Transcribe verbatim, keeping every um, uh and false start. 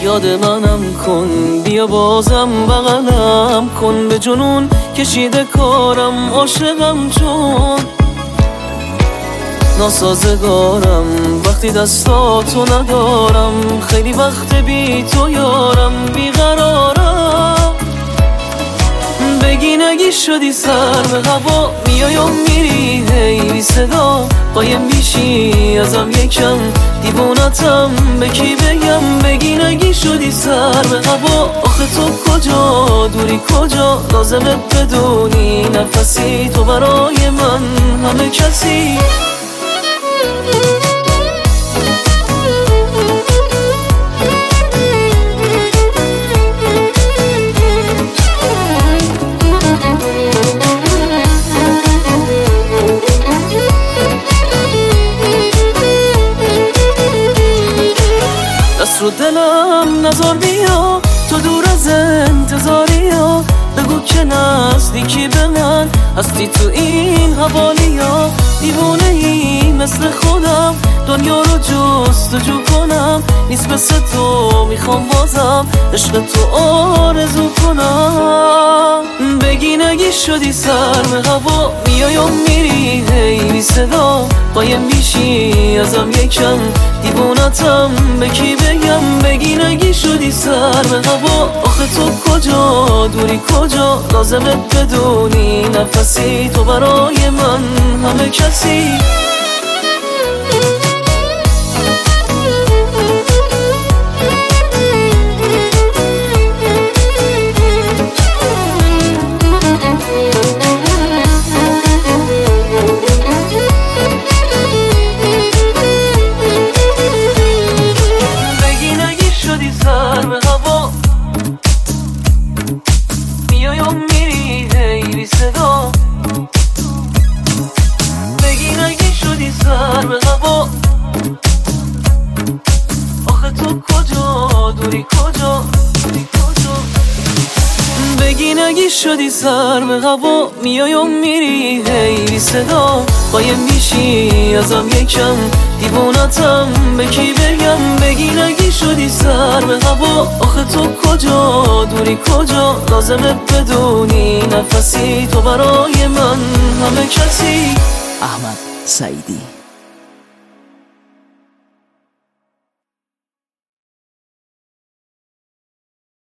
یاد منم کن، بیا بازم بغلم کن، به جنون کشیده کارم، عاشقم چون ناسازگارم، وقتی دستاتو ندارم، خیلی وقت بی تو یارم، بیقرارم. بگی نگی شدی سر به هوا، میای و میری هی بی صدا، قایم میشی ازم یکم، دیوونتم به کی بگم. بگی نگی شدی سر به هوا، آخه تو کجا دوری کجا، لازمه بدونی نفسی تو برای من همه کسی. دست رو دلم نزار بیا، تو دور از انتظاری ها، بگو که نزدیکی به من هستی تو این حوالی ها. دیوونه ای مثل خودم، دنیا رو جستجو کنم، نیست مثل تو میخوام بازم عشق تو آرزو کنم. بگی نگی شدی سر به هوا، میای و میری هی بی صدا، قایم میشی ازم یکم، دیوونتم به کی بگم. بگی نگی شدی سر به هوا، آخه تو کجا دوری کجا، لازمه بدونی نفسی تو برای من همه کسی. میای و میری هی بی صدا، بگی نگی شدی سر به هوا، آخه تو کجا دوری کجا، دوری کجا. بگی نگی شدی سر به هوا، میای و میری هی بی صدا، قایم میشی ازم یکم، دیوونتم به کی بگم. بگی نگی شدی سر به هوا، آخه تو کجا دوری کجا، لازمه بدونی نفسی تو برای من همه کسی. احمد سعیدی.